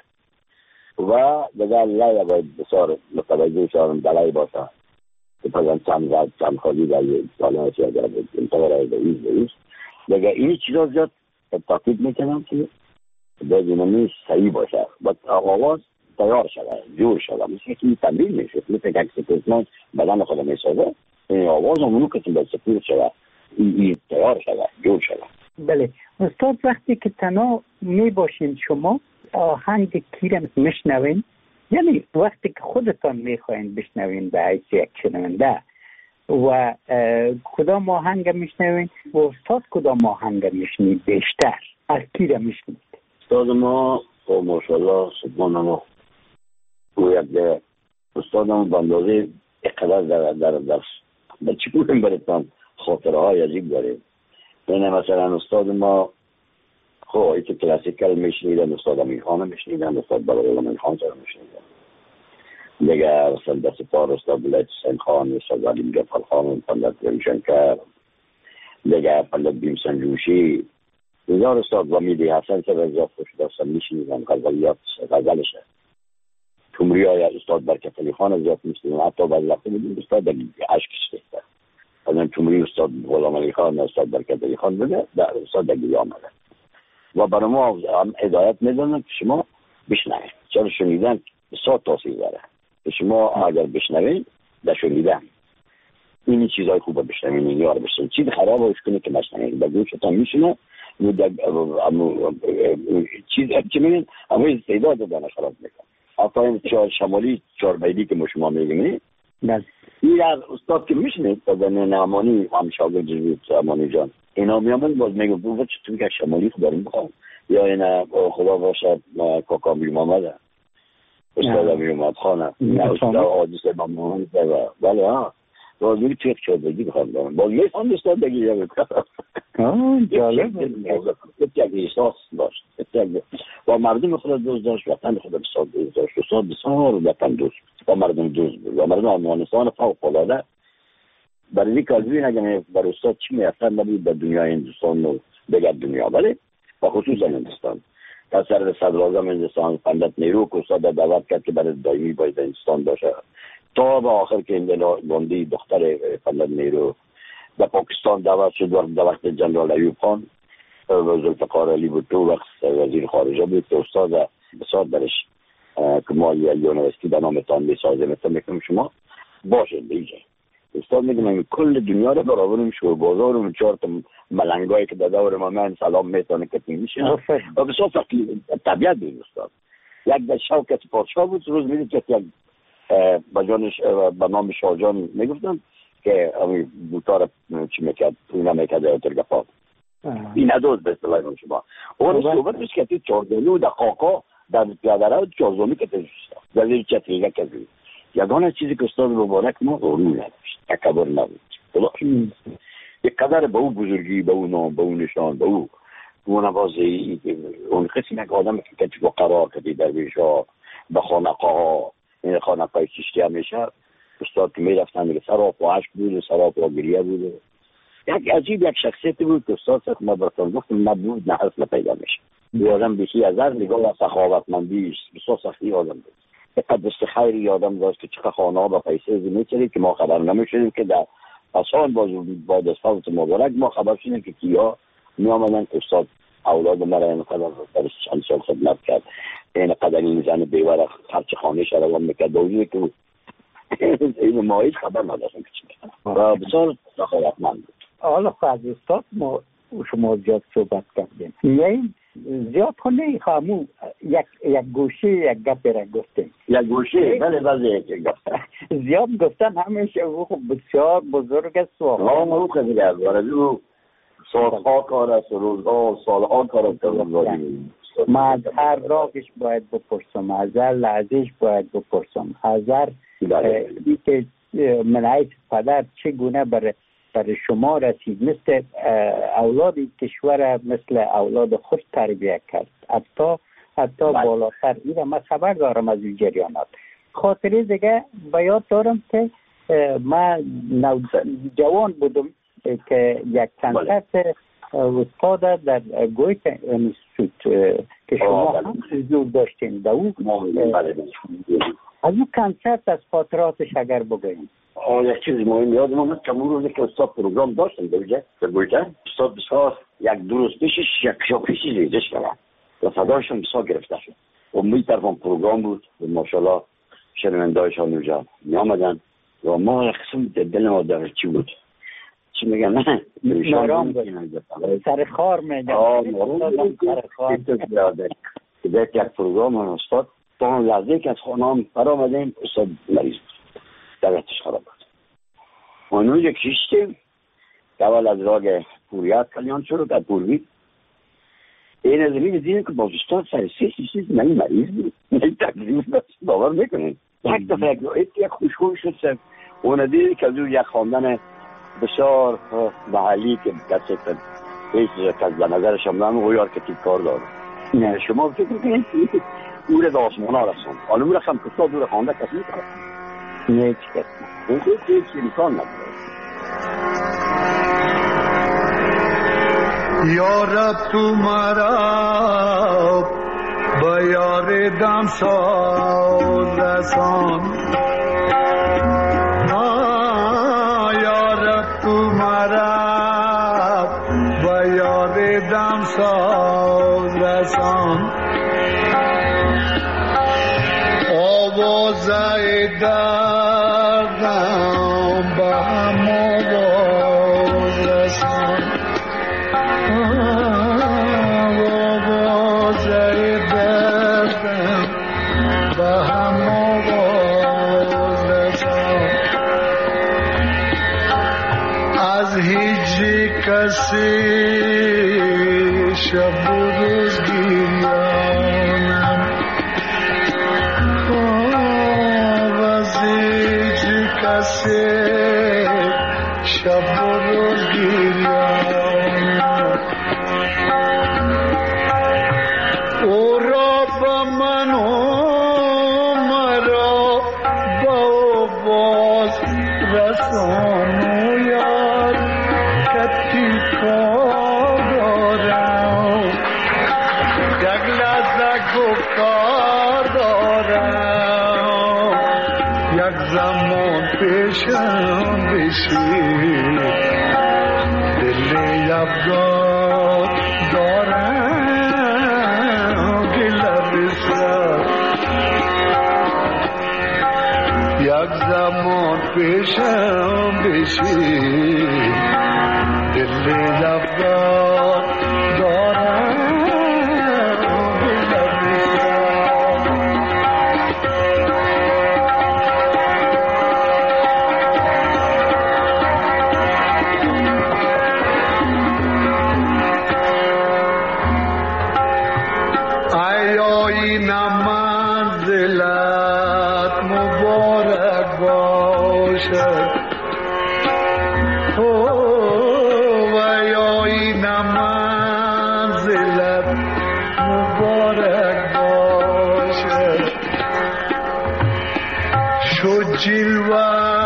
و دیگر لایه باید بسیار متوجه شارم دلای باشه که پس چند خالی در سالان سیاه در انتظار به ایز دیگر این چیزا زیاد تاکید میکنم که باید اینمی صحیح باشه باید آواز تیار شده جور شده مثل که این تمرین میشه مثل که اکسپریسمان بدن خود میسازه این آواز همونو که باید سپیر شده این تیار شده جور شده. بله استاد وقتی که تنها میباشین شما آهنگ کی را میشنوین یعنی وقتی که خودتان میخواین بشنوین به حیث یک شنونده و کدام آهنگ میشنوین و استاد کدام آهنگ میشنید بیشتر از کی را میشنید؟ استاد ما ماشاءالله سبحان الله او یک استادم بندازه اقدر در چی بودیم برایتان خاطره های عجیب داریم. اینه مثلا استاد ما ایتی کلاسیکل میشنیدن استاد امین خان میشنیدن استاد بلال امین خان سر میشنیدن دیگه استاد دست پار استاد بلال حسین خان استاد علی مجفر خان پندت رمیشنکر دیگه پندت بیم سنجوشی هزار استاد و میدی حسن سر ازیاد خوش داستان میشنیدن غزلیات غزلشه تومری های استاد برکت علی خان ازیاد میشنیدن حتی بعضی وقتی بودیم استاد در عشق شده از این تومری استاد غلام علی خان استاد برکت علی خان بوده در استاد در گیری آمده و برای ما هم هدایت میدونن که شما بشنوید چرا شنیدن بسیار تاثیر داره که شما اگر بشنوید در شنیدن این چیزای خوبه بشنوین، این یار بشنوین. چیز خرابش کنه که بشنوین، به گوشتون میشینه چیز چی میگن، اما استعداد دادن خراب میکنه. آقای شمالی چاربیلی که شما میگین، بله، این از استاد که میشنید دادن نعمانی هم شاگرد جزوی نعمانی جان، اینا میامد باز میگه بابا چطور که شمالی خود داریم بخوام، یا اینا خدا باشد کاکا میامده استاد میامد خانه نه استاد عادی سه محمد بله ها باز میگه توی چاربیلی بخوام دارم باز یه فاند استاد بگیره جالب یک احساس داشت با مردم خود دوست داشت، وطن خود بسیار دوست داشت، استاد بسیار وطن دوست با مردم دوست بود و مردم افغانستان فوق العاده. برای این کلبی نگم برای استاد چی میفتن نبود در دنیای هندوستان و دیگر دنیا، ولی با خصوصا هندوستان تا سر صدراعظم هندوستان پندت نیرو که استاد دعوت کرد که برای دائمی باید هندوستان باشه تا به آخر که اندلا گاندی دختر پندت نیرو در پاکستان دعوت شد در وقت جنرال ایوب خان ذوالفقار علی بود، تو وقت وزیر خارجه بود که استاد بسیار درش که ما یونیورسیتی به نامتان میسازه مثل میکنم شما باشه بیجه استاد میگه من کل دنیا رو برابرم شو بازار و چهار تا ملنگایی که در دور من سلام میتونه که میشه و بسیار طبیعت بود استاد. یک در شوکت پادشاه بود، روز میدید که یک بجانش به نام شاهجان میگفتن که همین بوتار چی میکرد اینا میکرد در ترگفات این ادوز به اصطلاح شما اون صحبت میشه که تی چهاردونی و دقاقا در پیادره و چهاردونی که تجوشتا در زیر چطریگه کردیم یگانه چیزی که استاد مبارک ما غرور نداشت، تکبر نبود. یک قدر به او بزرگی، به او نام، به او نشان، به او نوازی، اون قسمی که آدم که با قرار کردی در بیشا به خانقاه این خانقاه چشتی همیشه استاد که میرفتن میگه سراپ و عشق بود و سراپ و گریه بود. یک عجیب یک شخصیتی بود که استاد سخت ما براتون گفتم نبود نه اصلا پیدا میشه. یه آدم بیشی از هر نگاه و سخاوتمندیش بسیار سختی آدم بود. یک دست خیری یادم داشت که چقدر خانه ها با پیسه میچرید که ما خبر نمیشدیم که در آسان بعد از فوت مبارک ما خبر شدیم که کیا می آمدن که استاد اولاد مرا این قدر در چند سال خدمت کرد، این قدر این زن بیوره خرچ خانه شروان میکرد باوجود که این ما هیچ خبر نداشتیم که چی میکنم و بسیار سخاوتمند بود. حالا خود از استاد ما شما زیاد صحبت کردیم، یعنی زیاد خونه خامو یک گوشه یک گپ را گفتیم، یک گوشه بله بله یک گپ زیاد گفتن همیشه بسیار بزرگ است و ما رو خیلی از وارد سالها کار است، روزها و سالها کار است. ما از هر راگش باید بپرسم، از هر لحظهش باید بپرسم، از هر ای که منعیت پدر چگونه برای شما رسید، مثل اولاد کشور مثل اولاد خود تربیت کرد، حتی بالاتر. این من خبر دارم از این جریانات. خاطره دیگه بیاد دارم که من جوان بودم که یک کنسرت استاد در گویت انستیتوت که شما هم حضور داشتین در او، از اون کنسرت از خاطراتش اگر بگوییم. یک چیز مهم یادم آمد که اون روزی که استاد پروگرام داشتن در گویته استاد بسیار یک دو روز پیشش یک شاپیشی ریزش کردن و صدایشون بسیار گرفته شد و می طرفان پروگرام بود و ماشاءالله شنوندهایشان اونجا می آمدن و ما یک قسم دل ما در چی بود چی میگن نه نارام بود سر خار میگن سر خار که یک پروگرام استاد تا اون لحظه که از خانه هم پر آمدیم استاد مریض بود، طبیعتش خراب بود. اونجا کشتیم که اول از راگ پوریت کلیان شروع در پوروی این از این دیدیم که باز استاد سر سیز منی مریض بود، این تکلیف دست باور میکنین. یک دفعه یک خوشخوش شد سر اون دیدیم که از اون یک خواندن بسیار محلی که کسی هیچ کس به نظرش هم نمی غیار که تیب کار داره شما فکر کنید او را به آسمان ها رسون حالا او را هم کستا دور خوانده کسی میکنه نه هیچ کس این هیچ امکان نداره. یا رب تو مرا با یار دمساز رسان، یا رب تو مرا با یار دمساز رسان، آواز دردم با همون کسی شب و روز گریانم عوضی کسی شب و روز گریانم او را با من و مرا با باز رسان و یاد کتی کار دارم یک لحظه گفتار دارم یک زمان پیشم بشی دل افگار دارم گل بسر یک زمان پیشم بشی دل افگار دارم گل بسر آیین منزلت مبارک باشد آیین منزلت مبارک باشد شو جلوه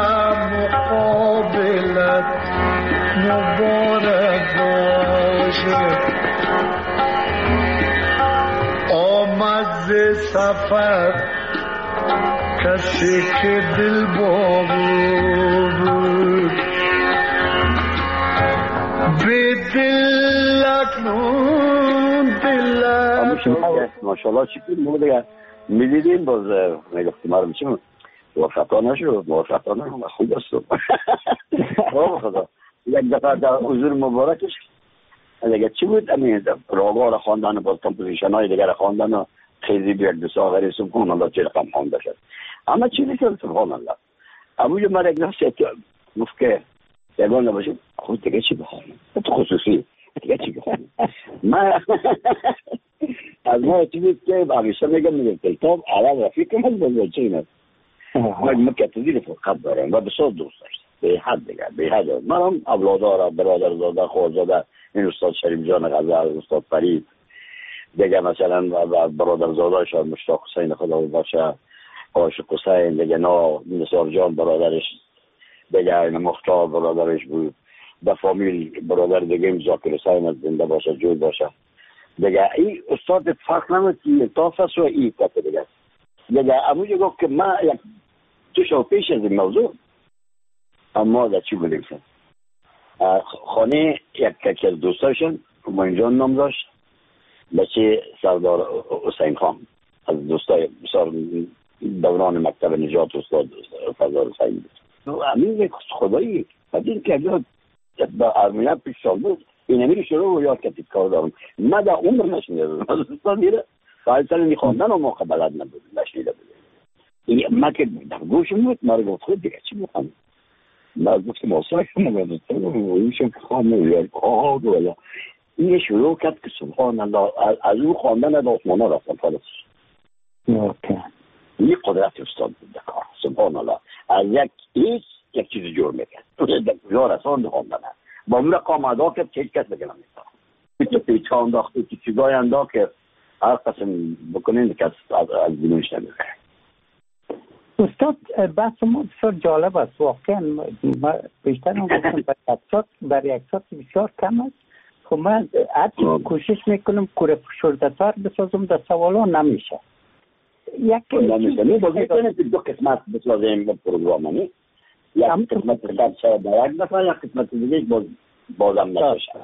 مقابلت مبارک باشد آمد ز سفر کسی که دل بود به دل اکنون دل ماشاءالله چی کنیم ما دیگه میدیدیم باز میگفتیم ما میشیم موفقا نشد خوب است خدا یک دفعه در حضور مبارکش دیگه چی بود امین راگا را خواندن باز کمپوزیشن های دیگر خواندن و خیزی بیاد دو ساغری سبحان الله چه رقم خوانده شد اما چی نیست سبحان الله اما جو من یک نفسی گفت که یگان نباشید خود دیگه چی بخوانیم تو خصوصی دیگه چی بخوانیم من از ما چی بود که همیشه میگم کتاب اول رفیق هست باید چه این هست من کتازی رفاقت دارم و بسیار دوست داشت به حد دیگه به حد من هم اولادار برادر زاده خواه زاده این استاد شریف جان غزل استاد فرید دیگه مثلا برادر زاده شد مشتاق حسین خدا باشه عاشق حسین دیگه نثار جان برادرش دیگه این مختار برادرش بود به فامیل برادر دیگه ذاکر حسین زنده باشه جوی باشه دیگه این استاد فرق نمید که تافس و این کت دیگه اموجه گفت که من یک دو شو پیش از این موضوع اما در چی بودیم خانه یک از دوستاشون همایون جان نام داشت بچه سردار حسین خان از دوستای بسیار دوران مکتب نجات استاد سردار حسین بود امین یک خدایی بدین که با ارمینه پیش سال بود این امیر شروع و یاد کتید کار دارم من در عمر نشنیده بودم از دوستان دیره فایل سال میخواندن و موقع بلد نبود نشنیده بود من که در گوشم بود مرا گفت خود دیگه چی میخوام من گفتم ماسای میشم خواهم یا کار ولا این شروع کرد که سبحان الله از اون خواندن از آسمانا رفتم خالص این قدرت استاد بود کار سبحان الله از یک چیز جور میکرد بسیار آسان خواندن با اون رقم ادا کرد که هیچ کس بگه نمیتونه تو پیچه انداخته تو چیزای انداخت که هر قسم بکنین که از دینوش نمیره. استاد بحث ما بسیار جالب است واقعا بیشتر هم گفتم برای یک ساعت بسیار کم است خب من حتی کوشش میکنم کوره فشردتر بسازم در سوالا نمیشه نمیشه بازی کنید دو قسمت بسازیم پروگرامانی یک قسمت قد شاید در یک دفعه یک قسمت دیگه بازم نشه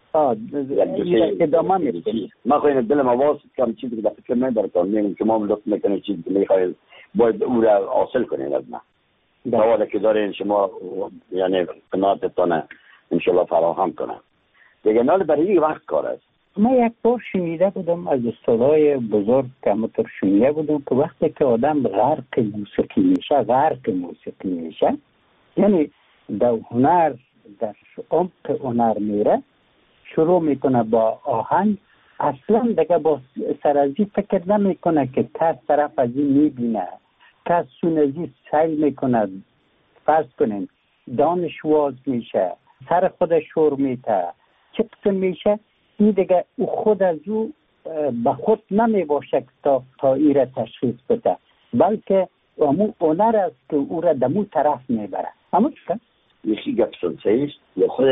ادامه میدیم ما خواهیم دلم آواز کم چیزی که در فکر میبرتان میگم که ما لطف میکنیم چیزی که میخواهید باید او را حاصل کنید از من سوالا که دارین شما یعنی قناعتتان انشالله فراهم کنم دیگه نال برای این وقت کار است. من یک بار شنیده بودم از استادای بزرگ که همونطور شنیده بودم که وقتی که آدم غرق موسیقی میشه یعنی در هنر در عمق هنر میره، شروع میکنه با آهنگ، اصلا دیگه با سرازی فکر نمیکنه که کس طرف از این میبینه، کس سونزی سیل میکنه. فرض کنیم دانش واز میشه، سر خودش شور میته، چه قسم میشه، این دیگه او خود از او به خود نمیباشه که تا ایره تشخیص بده، بلکه امو هنر است که او را دمو طرف میبره. اما چه؟ یکی گپ سنسیست یا خود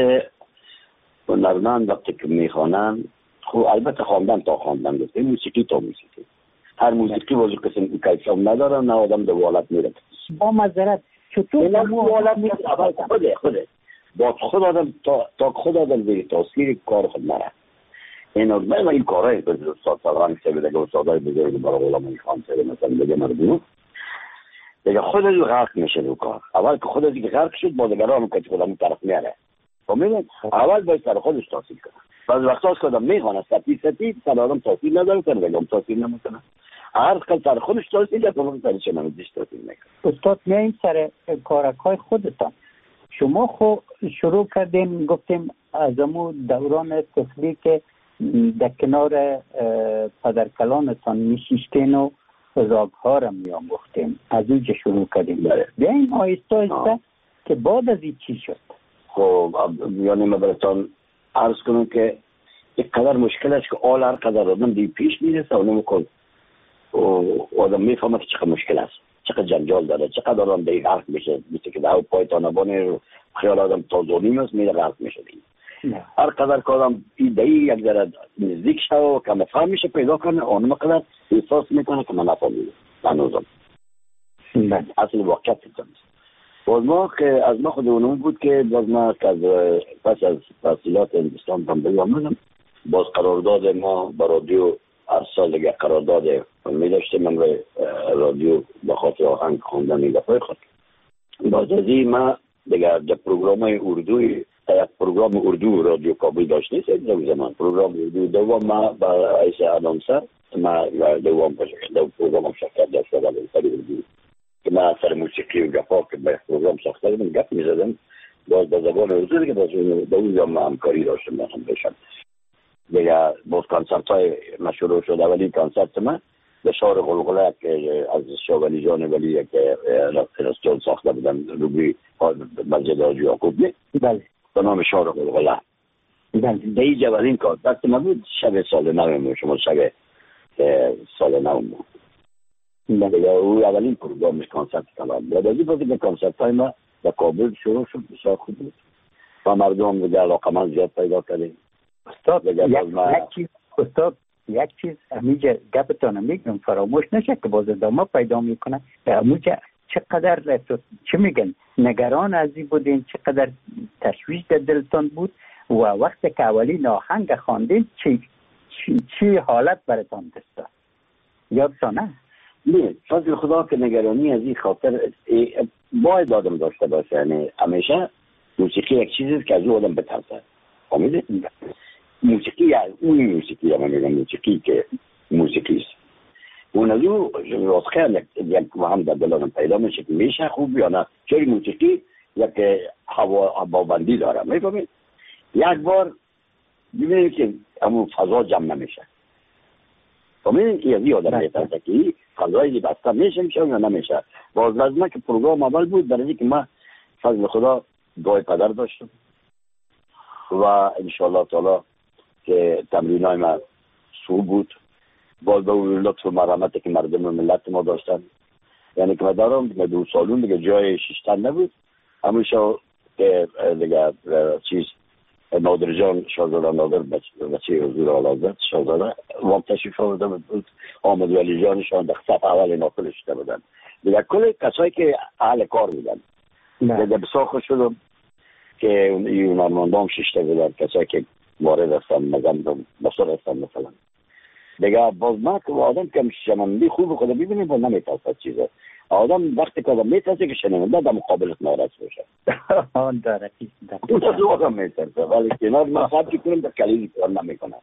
هنرمند وقتی که میخوانن، خب البته خواندن تا خواندن گفته، موسیقی تا موسیقی، هر موسیقی واسه قسم کیفیت نداره، نه آدم دوالت میره. با معذرت چطور دوالت میره؟ اول خوده با خود آدم تا خود آدم دیگه تاثیر کار خود نره. این کارهای که استاد سالرنگ سه بده، استادای بزرگ برای غلامی خان سه مثلا بگه مردم دیگه خود از غرق میشه رو کار. اول که خود از غرق شد با دیگران که خودمون طرف میاره، فهمیدید؟ اول باید سر خودش تاثیر کنه. بعض وقتا است که آدم میخوانه سطحی سر آدم تاثیر نداره، سر دیگران تاثیر نمیکنه. هر کل سر خودش تاثیر کنه، خودش سرش نمیدیش تاثیر میکنه. استاد میایم سر کارکای خودتان. شما خو شروع کردیم گفتیم از امو دوران طفلی که در کنار پدرکلانتان میشیشتین و راگ‌ها را می‌آموختیم، از اینجا شروع کردیم. بیاییم آهسته آهسته که بعد از این چی شد؟ خب یعنی من براتون عرض کنم که یک قدر مشکل است که آل هر قدر آدم دی پیش میرسه و نمیکن آدم میفهمه که چقدر مشکل است، چقدر جنجال داره، چقدر آدم دی غرق میشه، مثل که در پایتان نبانه خیال آدم تازونیم است میره غرق میشه دیگه. هر قدر که آدم ایدهی یک ذره نزدیک شد و که مفهم میشه پیدا کنه، آنم قدر احساس میکنه که من نفهمیدم هنوزم. اصل واقعیت هستم. باز ما که از ما خود اونم بود که باز ما پس از تحصیلات هندوستان بمبئی آمدم، باز قرارداد ما با رادیو هر سال دیگه قرارداد می داشتیم، من به رادیو به خاطر آهنگ خواندن این دفعه خود. باز از این ما دیگه در پروگرام اردوی پروگرام اردو رادیو کابل داشت نیست در زمان. پروگرام اردو دوم ما با ایس آنونسر ما دوم در پروگرام شرکت داشته در اردو که ما سر موسیقی و گپا که به پروگرام ساخته بودم گپ میزدم باز با زبان اردو دیگه باز دوم ما همکاری داشتم با هم بشم دیگه. باز کنسرت های مشهور شد. اولی کنسرت ما به شهر غلغله که از شاولی جان ولی که رستوران ساخته بودن روی مسجد حاجی یعقوب بله به نام شهر غلغله. در اینجا اولین کنسرت ما بود. شب سال نو شما شب سال نو دیگه او اولین پروگرامش کنسرت کلام بود. از این پس که کنسرت های ما در کابل شروع شد بسیار خوب بود و مردم دیگه علاقمند زیاد پیدا کردیم. استاد یک چیز همینجا گپتان میگم فراموش نشه که باز ادامه پیدا میکنه. همونجا چقدر چه میگن نگران از این بودین، چقدر تشویش در دلتان بود و وقتی که اولین آهنگ خواندین چی حالت براتان داشت؟ یادتانه؟ نه فضل خدا که نگرانی از این خاطر باید آدم داشته باشه. یعنی همیشه موسیقی یک چیزی که از او آدم بترسه. فهمیده؟ موسیقی اون موسیقی هم میگم موسیقی که موسیقی است. اون از او راستخیل یک هم در دل آدم پیدا میشه که میشه خوب یا نه. چون موسیقی یک هوابندی داره. میفهمید؟ یک بار ببینید که همون فضا جمع نمیشه. فهمیدین؟ یعنی آدم میترسه که فضایی بسته میشه یا نمیشه. باز لازمه که پروگرام اول بود برای که من فضل خدا دعای پدر داشتم و انشاءالله تعالی که تمرین های ما سو بود. باز به لطف و مرحمت که مردم و ملت ما داشتن. یعنی که ما دارم دیگه دو سالون دیگه جای شیشتن نبود. همیشه که دیگه چیز نادر جان شازده نادر بچه حضور آلازد شازده وام تشریف آورده بود. آمد ولی جانشان در صف اول ناقل شده بودن. دیگه کل کسایی که اهل کار بودن دیگه بسیار خوش شدم که یونانماندام شیشته بودن. کسایی که وارد هستن مزم بسر هستن مثلا دیگه. باز ما که آدم که شنونده خوب خود ببینیم و نمیترسه چیزه. آدم وقتی که آدم میترسه که شنونده در مقابلت ناراض باشه. آن داره اون از آدم میترسه ولی کنار ما خواهد کنیم در کلیدی کار نمیکنه.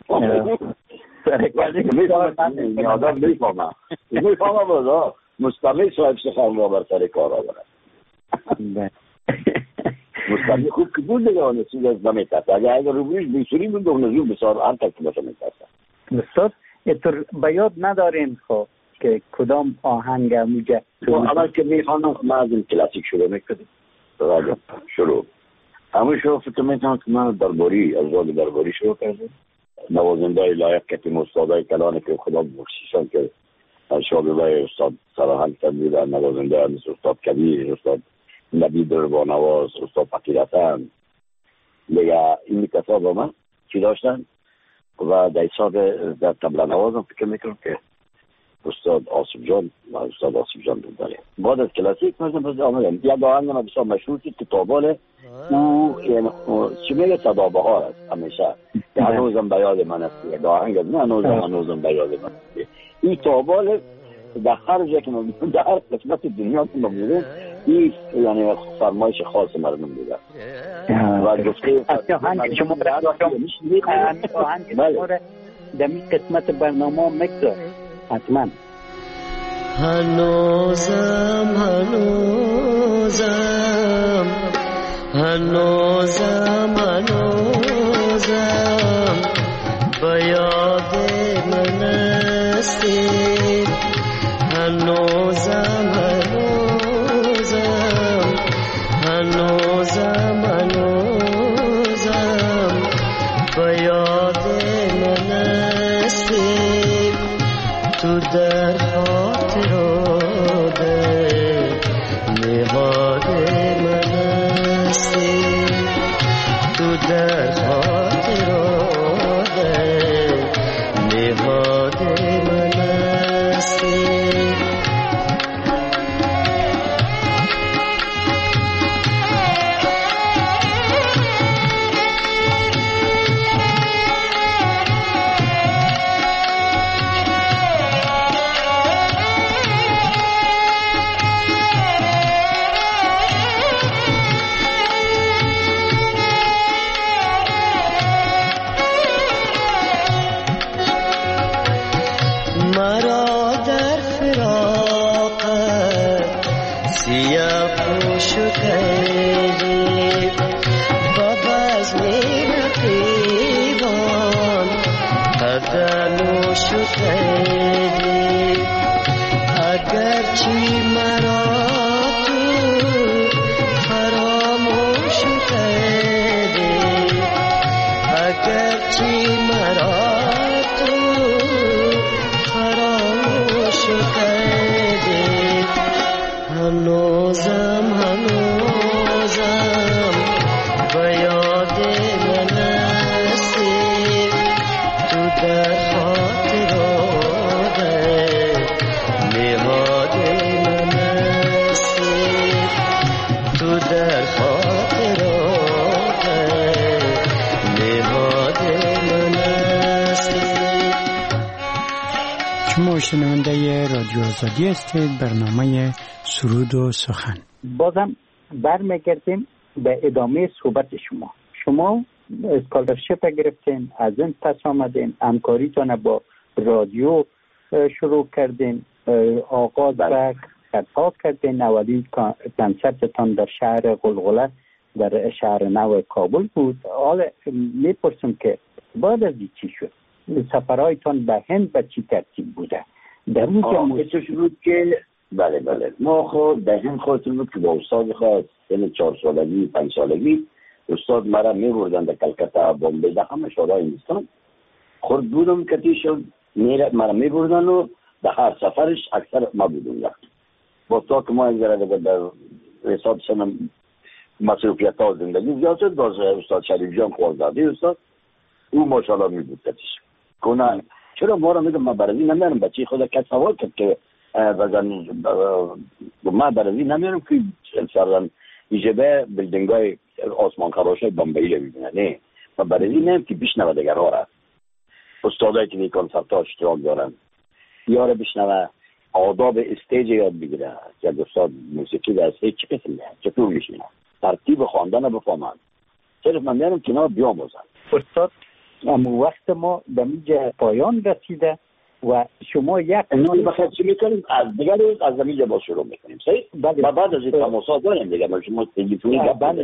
آدم میفهمه بازا مستمع صاحب سخن را بر سر کار آورد. مستقیم خوب که بود دیگه آن چیز از نمیترسه. اگر رویش بیسوری بود اون نزول بسیار هر کسی باشه میترسه. استاد اینطور به یاد ندارین خب که کدام آهنگ موجه اول که میخوانم من از این کلاسیک شروع میکنم. شروع همون شروع فکر میکنم که من درباری از راگ درباری شروع کردم. نوازنده های لایق کتیم استادای کلانه که خدا بخشیشان که شاگردای استاد سراهنگ بودن، نوازنده مثل استاد کبیر، استاد نبید ربانواز، استاد فقیر حسن دیگه این کسا با من چی داشتن و در حساب در طبله نوازم فکر میکنم که استاد آصف جان و استاد آصف جان داره. بعد از کلاسیک مثلا آمدم یک آهنگ ما بسیار مشهور که کتاباله او چی میگه صدا بهار است همیشه که هنوزم به یاد من است. یک آهنگ از هنوزم به یاد من است. این کتاباله در هر جا که ما در هر قسمت دنیا که ما بودیم این یعنی فرمایش خاص مردم دیگر و گفته آهنگ شما در این قسمت برنامه مگذار حتما. هنوزم به یاد من هستی. هنوزم به یاد من هستی. تو در خاطرات نهاد من هستی. تو در خاطرات نهاد من هستی. شما شنونده رادیو آزادی هستید. برنامه سرود و سخن. بازم برمیگردیم به ادامه صحبت شما اسکالرشپ گرفتین، از این پس آمدین، همکاریتان با رادیو شروع کردین، آغاز و خطاب کردین، اولی کنسرتتان در شهر غلغله در شهر نو کابل بود. حالا میپرسم که بعد از چی شد؟ سفرهایتان به هند به چی ترتیب بوده؟ در اونجا شروع که بله ما خود به هند خواستیم بود که با استاد خواست سن 4 سالگی 5 سالگی استاد مرا میبردن در کلکتا، بامبی، در همه شهرهای هندوستان. خود بودم کتیشم مرا میبردن و در هر سفرش اکثر ما بودم. با تا که ما اینجا در حساب سنم مصروفیت ها زندگی زیاد شد، باز استاد شریف جان خوازدادی استاد او ماشاءالله میبود کتیش کنن. چرا ما را میگم من برازی نمیارم؟ بچه خود کس سوال کرد که من برازی نمیارم که سرزن ایجبه بلدنگ های آسمان خراش های بامبئی رو ببینه. نه من برازی نمیم که بشنوه دیگر ها را استادایی که نیکان سرتا اشتراک دارن یاره بشنوه، آداب استیج یاد بگیره که استاد موسیقی در استیج چه قسم ده چطور میشینه، ترتیب خواندن رو بفهمن. صرف من میارم کنار بیاموزن. استاد اما وقت ما به میجه پایان رسیده. و شما یک نون بخیر چی میکنیم از دیگر روز از زمین با شروع میکنیم صحیح؟ و بعد از این تماسا داریم دیگه شما تلفنی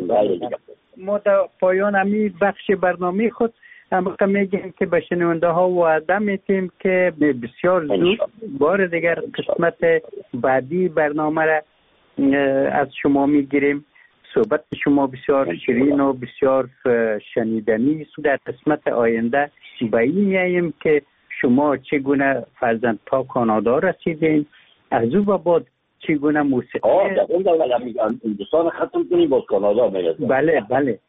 ما در پایان همی بخش برنامه خود هم میگیم که به شنونده ها وعده میتیم که بسیار زود بار دیگر قسمت بعدی برنامه را از شما میگیریم. صحبت شما بسیار شیرین و بسیار شنیدنی است. در قسمت آینده به این میاییم که شما چگونه فرزند تا کانادا رسیدین، از او بعد چگونه موسیقی اون هندوستان ختم کنیم باز کانادا میرسیم. بله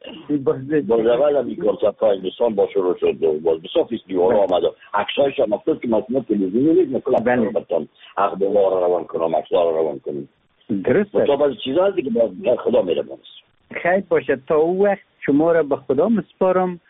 باز اول هم این کنسرت ها هندوستان با شروع شد و باز بسیار فیستیوال آمده عکسایش هم افتاد که مثلا تلویزیونی نیست مثلا بتان اخبار را روان کنم عکسها را روان کنیم. درسته تو بعضی چیزا هستی که باز خدا میره بانست. خیر باشد تا او وقت شما را به خدا مسپارم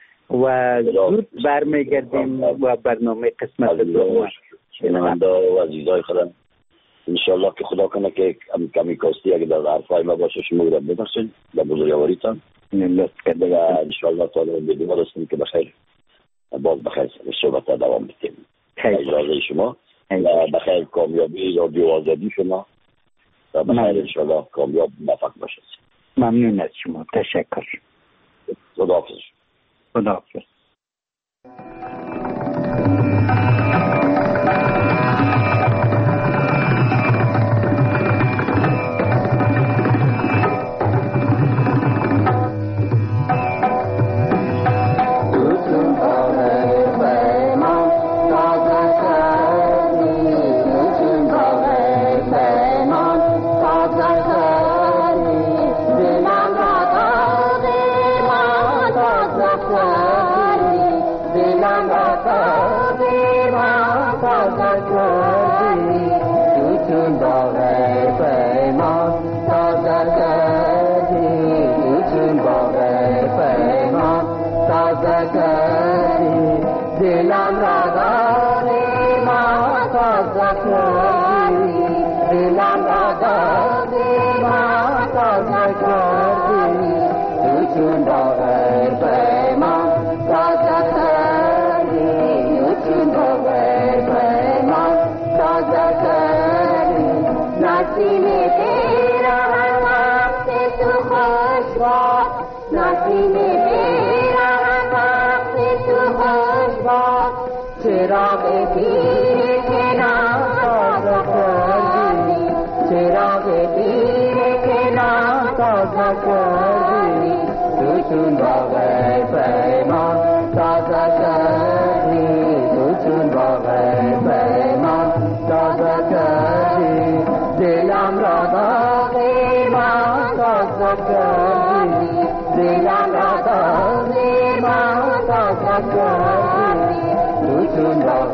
و زود برمیگردیم و برنامه قسمت دوم شنونده و عزیزای خودم انشالله که خدا کنه که کمی کاستی اگه در حرفای ما باشه شما رو ببخشید در بزرگواریتان لطف کرده و انشالله تا بدیم رسیم که بخیر باز بخیر صحبت دوام بدیم. اجازه شما و بخیر کامیابی رادیو آزادی شما و بخیر انشالله کامیاب موفق باشید. ممنون از شما. تشکر. خداحافظ. خداحافظ. Thank you.